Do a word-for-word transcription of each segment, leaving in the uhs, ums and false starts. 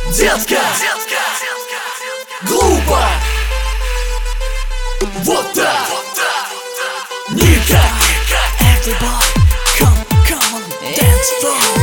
детка, глупо, вот так, Ника. Everybody, come, come on, dance floor.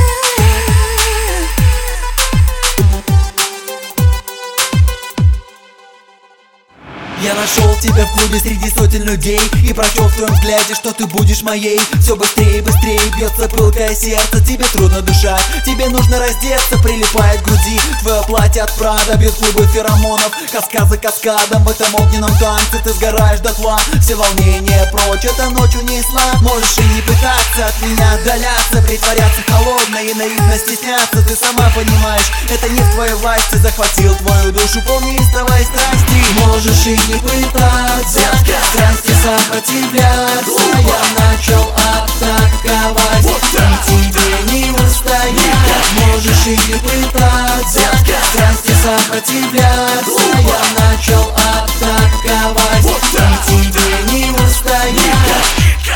Я нашел тебя в клубе среди сотен людей и прочел в твоем взгляде, что ты будешь моей. Все быстрее и быстрее бьется пылкое сердце, тебе трудно дышать, тебе нужно раздеться, прилипает к груди твое платье от Прада. Бьет клубы феромонов, каскады каскадом, в этом огненном танце ты сгораешь дотла. Все волнения прочь, эта ночь унесла. Можешь и не пытаться от меня отдаляться, притворяться холодной и наивно стесняться. Ты сама понимаешь, это не в твоей власти. Захватил твою душу полнеистовой страсти. Можешь и не пытаться страсти сопротивляться. Я начал атаковать, и тебе не устоять. Можешь и не пытаться страсти сопротивляться. Я начал атаковать, и тебе не устоять.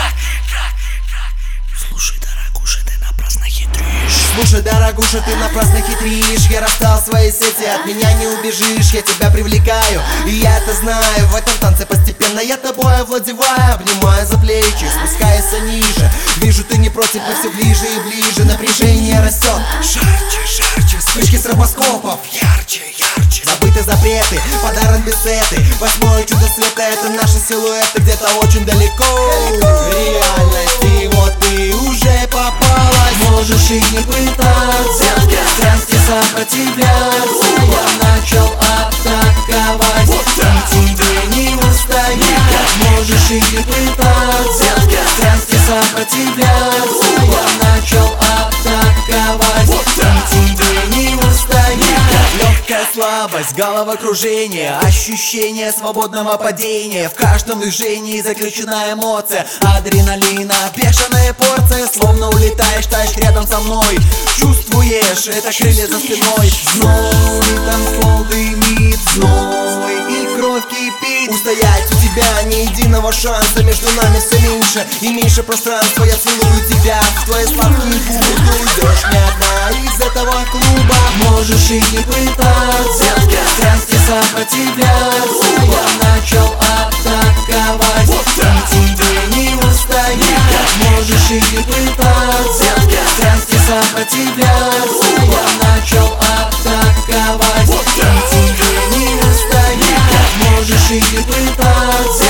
Слушай, дорогуша, ты напрасно хитришь. Слушай, дорогуша, ты напрасно хитришь. Я расстал свои сети, от меня не убежишь. Я тебя привлекаю, и я это знаю. В этом танце постепенно я тобой овладеваю. Обнимаю за плечи, спускаясь ниже. Вижу, ты не против, мы все ближе и ближе. Напряжение растет, жарче, жарче. Вспышки стробоскопов, ярче, ярче. Забыты запреты, подарок без сеты. Восьмое чудо света, это наши силуэты где-то очень далеко. Реальность, и вот ты уже попалась. Можешь и не пытаться страсти сопротивляться. Я начал атаковать, и тебе не устоять. Можешь и не пытаться страсти сопротивляться. Я начал атаковать, и тебе не устоять. Легкая слабость, головокружение, ощущение свободного падения. В каждом движении заключена эмоция адреналина, бешеная порция. Словно улетаешь, таешь рядом со мной. Чувствуешь, это крылья за спиной. Зной, танцпол дымит, зной, и кровь кипит. Устоять у тебя ни единого шанса. Между нами все меньше и меньше пространства. Я целую тебя в твои сладкие губы. Ты уйдешь не одна из этого клуба. Можешь и не пытаться страсти сопротивляться. Я начал атаковать, и тебе не устоять. Можешь и не пытаться страсти сопротивляться. Я начал атаковать, и тебе не устоять. Можешь и не пытаться.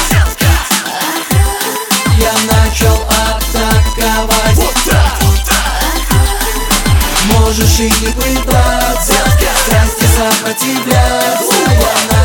Я начал атаковать. Можешь и не пытаться страсти сопротивляться. Я